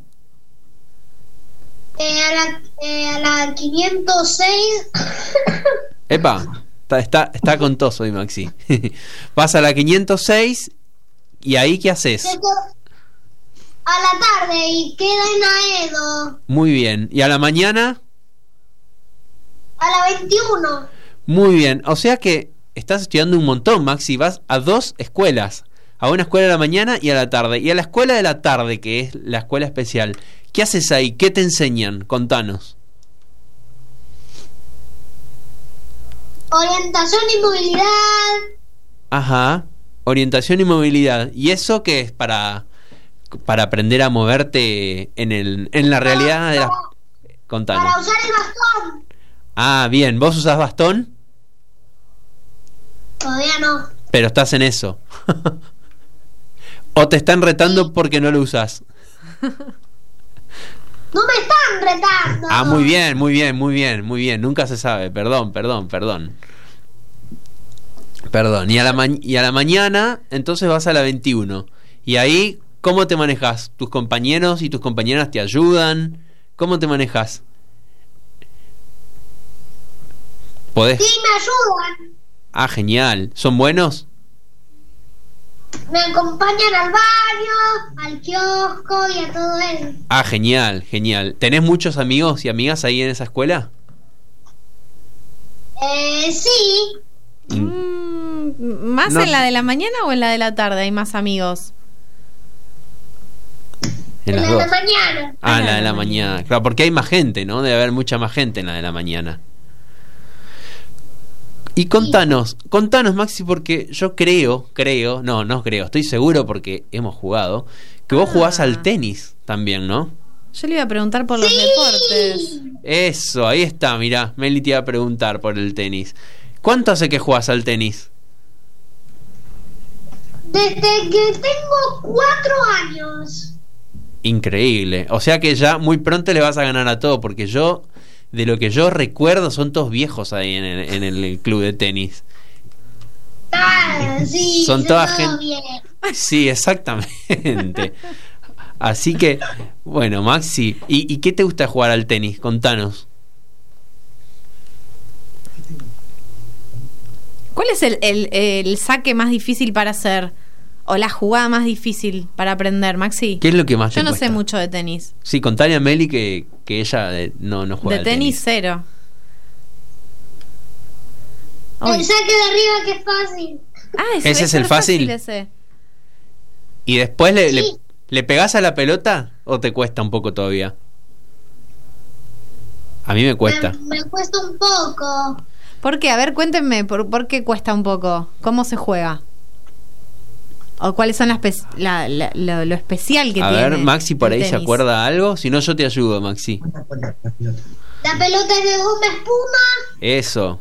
S9: A la 506.
S3: Epa, está contoso hoy, Maxi. Vas a la 506 y ahí, ¿qué haces?
S9: A la tarde y queda en Aedo.
S3: Muy bien. ¿Y a la mañana?
S9: A la 21.
S3: Muy bien. O sea que estás estudiando un montón, Maxi. Vas a 2 escuelas. A una escuela de la mañana y a la tarde. Y a la escuela de la tarde, que es la escuela especial. ¿Qué haces ahí? ¿Qué te enseñan? Contanos.
S9: Orientación y movilidad.
S3: Ajá. Orientación y movilidad. ¿Y eso qué es? Para aprender a moverte en la realidad de la... Contanos.
S9: Para usar el bastón.
S3: Ah, bien. ¿Vos usás bastón?
S9: Todavía no.
S3: Pero estás en eso. ¿O te están retando porque no lo usás?
S9: No me están retando.
S3: Ah, muy bien. Nunca se sabe. Perdón. Y a la mañana, entonces vas a la 21. Y ahí, ¿cómo te manejas? ¿Tus compañeros y tus compañeras te ayudan? ¿Cómo te manejas? ¿Podés?
S9: Sí, me ayudan.
S3: Ah, genial. ¿Son buenos?
S9: Me acompañan al baño, al kiosco y a todo eso.
S3: Ah, genial. ¿Tenés muchos amigos y amigas ahí en esa escuela?
S9: Sí.
S4: ¿Más en la de la mañana o en la de la tarde hay más amigos?
S3: En las
S9: la de
S3: dos.
S9: la mañana.
S3: Ah, en la de la mañana. Claro, porque hay más gente, ¿no? Debe haber mucha más gente en la de la mañana. Y contanos, Maxi, porque yo estoy seguro porque hemos jugado, que vos jugás al tenis también, ¿no?
S4: Yo le iba a preguntar por los deportes.
S3: Eso, ahí está, mirá, Meli te iba a preguntar por el tenis. ¿Cuánto hace que jugás al tenis?
S9: Desde que tengo 4 años.
S3: Increíble, o sea que ya muy pronto le vas a ganar a todo, porque de lo que yo recuerdo son todos viejos ahí en el club de tenis.
S9: Sí,
S3: son toda gente.
S9: Bien.
S3: Sí, exactamente. Así que, bueno, Maxi, ¿y qué te gusta jugar al tenis? Contanos.
S4: ¿Cuál es el saque más difícil para hacer? ¿O la jugada más difícil para aprender, Maxi?
S3: ¿Qué es lo que más te
S4: Yo no
S3: cuesta?
S4: sé mucho de tenis.
S3: Sí, contale a Meli que ella no juega
S4: de tenis. Cero.
S9: El saque de arriba que es fácil.
S3: ¿Ese es el fácil?
S4: Ese.
S3: ¿Y después
S9: Sí.
S3: le pegás a la pelota o te cuesta un poco todavía? A mí me cuesta.
S9: Me cuesta un poco.
S4: ¿Por qué? A ver, cuéntenme, ¿por qué cuesta un poco? ¿Cómo se juega? ¿O cuáles son lo especial que
S3: a
S4: tiene?
S3: A ver, Maxi por ahí
S4: tenis?
S3: se acuerda algo. Si no, yo te ayudo, Maxi.
S9: La pelota es de goma espuma.
S3: Eso.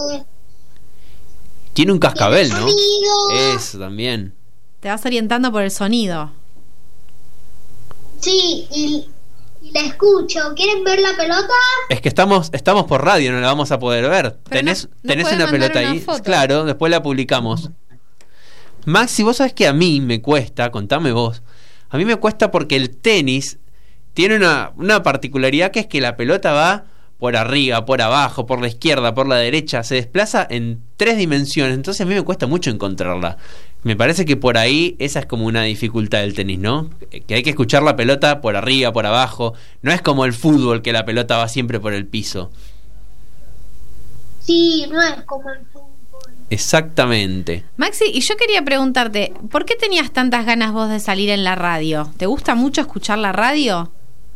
S3: Tiene un cascabel, ¿no?
S9: Sonido.
S3: Eso también.
S4: Te vas orientando por el sonido.
S9: Sí, y la escucho. ¿Quieren ver la pelota?
S3: Es que estamos por radio, no la vamos a poder ver.
S4: Pero
S3: ¿Tenés
S4: pueden
S3: una
S4: mandar
S3: pelota
S4: una
S3: ahí?
S4: foto.
S3: Claro, después la publicamos. Maxi, vos sabés que a mí me cuesta, contame vos, a mí me cuesta porque el tenis tiene una particularidad, que es que la pelota va por arriba, por abajo, por la izquierda, por la derecha, se desplaza en 3 dimensiones, entonces a mí me cuesta mucho encontrarla. Me parece que por ahí esa es como una dificultad del tenis, ¿no? Que hay que escuchar la pelota por arriba, por abajo. No es como el fútbol, que la pelota va siempre por el piso.
S9: Sí, no es como el fútbol.
S3: Exactamente.
S4: Maxi, y yo quería preguntarte, ¿por qué tenías tantas ganas vos de salir en la radio? ¿Te gusta mucho escuchar la radio?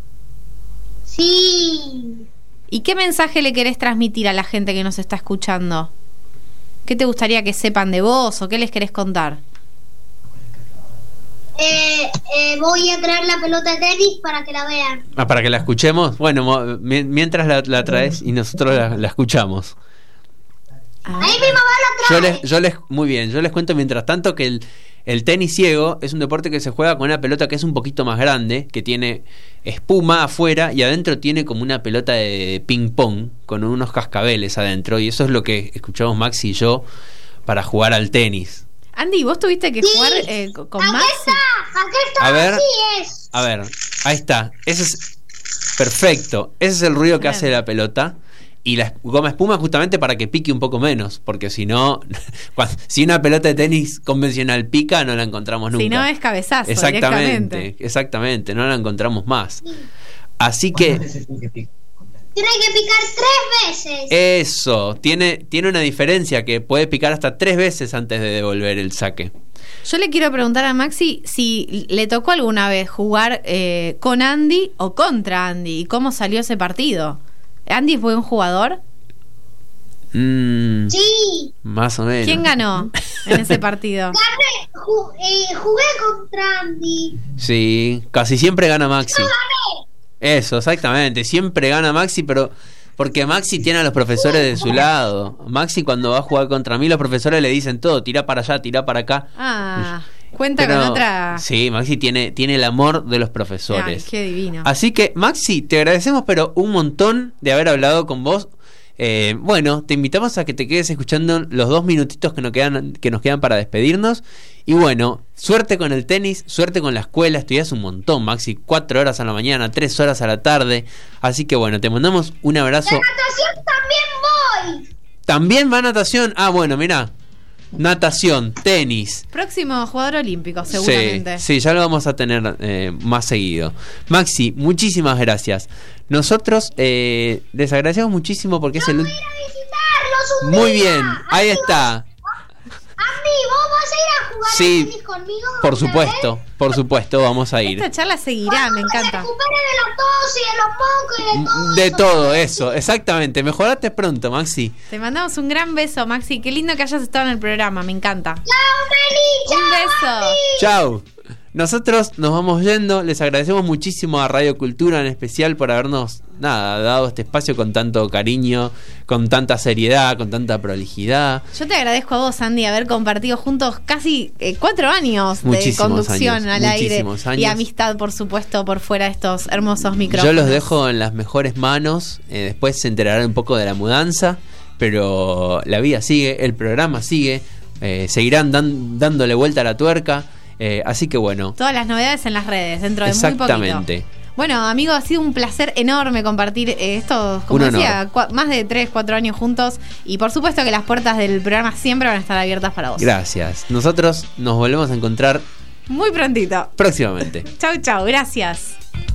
S9: Sí.
S4: ¿Y qué mensaje le querés transmitir a la gente que nos está escuchando? ¿Qué te gustaría que sepan de vos o qué les querés contar?
S9: Voy a traer la pelota de tenis para que la vean.
S3: Ah, para que la escuchemos. Bueno, mientras la traes y nosotros la escuchamos.
S9: Ahí mi mamá la trae.
S3: Muy bien, yo les cuento mientras tanto que el tenis ciego es un deporte que se juega con una pelota que es un poquito más grande, que tiene espuma afuera y adentro tiene como una pelota de ping pong con unos cascabeles adentro, y eso es lo que escuchamos Maxi y yo para jugar al tenis.
S4: Andy, ¿vos tuviste que jugar con Maxi?
S9: Acá está,
S3: a ver,
S9: así es.
S3: A ver, ahí está. Ese es perfecto. Ese es el ruido que hace la pelota. Y la goma espuma justamente para que pique un poco menos, porque si no, si una pelota de tenis convencional pica, no la encontramos nunca.
S4: Si no es cabezazo.
S3: Exactamente, no la encontramos más. Así que
S9: Tiene que picar 3 veces.
S3: eso, tiene una diferencia, que puede picar hasta 3 veces antes de devolver el saque.
S4: Yo le quiero preguntar a Maxi si le tocó alguna vez jugar con Andy o contra Andy, y cómo salió ese partido. ¿Andy fue un jugador?
S9: Sí.
S3: Más o menos.
S4: ¿Quién ganó en ese partido?
S9: Jugué contra Andy.
S3: Sí, casi siempre gana Maxi.
S9: ¡No gané!
S3: Eso, exactamente. Siempre gana Maxi, pero porque Maxi tiene a los profesores de su lado. Maxi, cuando va a jugar contra mí, los profesores le dicen todo: tira para allá, tira para acá.
S4: Cuenta con otra.
S3: Sí, Maxi tiene el amor de los profesores.
S4: Ay, qué divino.
S3: Así que, Maxi, te agradecemos pero un montón de haber hablado con vos. Bueno, te invitamos a que te quedes escuchando los 2 minutitos que nos quedan para despedirnos. Y bueno, suerte con el tenis, suerte con la escuela. Estudias un montón, Maxi, 4 horas a la mañana, 3 horas a la tarde. Así que bueno, te mandamos un abrazo.
S9: De natación también voy.
S3: ¿También va a natación? Ah, bueno, mirá. Natación, tenis.
S4: Próximo jugador olímpico, seguramente.
S3: Sí, ya lo vamos a tener más seguido. Maxi, muchísimas gracias. Nosotros les agradecemos muchísimo porque es el último. Muy bien, ahí está.
S9: Andy, ¿vos vas a ir a jugar al tenis conmigo?
S3: Por supuesto, vamos a ir.
S4: Esta charla seguirá, me encanta.
S9: Se recupere de la tos y de los mocos y de todo.
S3: De todo eso, exactamente. Mejorate pronto, Maxi.
S4: Te mandamos un gran beso, Maxi. Qué lindo que hayas estado en el programa, me encanta.
S9: ¡Chao, Meli!
S4: Un beso.
S3: Chao. Nosotros nos vamos yendo. Les agradecemos muchísimo a Radio Cultura en especial por habernos dado este espacio con tanto cariño, con tanta seriedad, con tanta prolijidad.
S4: Yo te agradezco a vos, Andy, haber compartido juntos casi 4 años de conducción al aire y amistad, por supuesto, por fuera de estos hermosos micrófonos.
S3: Yo los dejo en las mejores manos. Después se enterarán un poco de la mudanza, pero la vida sigue, el programa sigue, seguirán dándole vuelta a la tuerca. Así que bueno.
S4: Todas las novedades en las redes, dentro de muy poquito.
S3: Exactamente.
S4: Bueno, amigo, ha sido un placer enorme compartir estos, como decía, más de 3-4 años juntos. Y por supuesto que las puertas del programa siempre van a estar abiertas para vos.
S3: Gracias. Nosotros nos volvemos a encontrar
S4: muy prontito.
S3: Próximamente.
S4: Chau, gracias.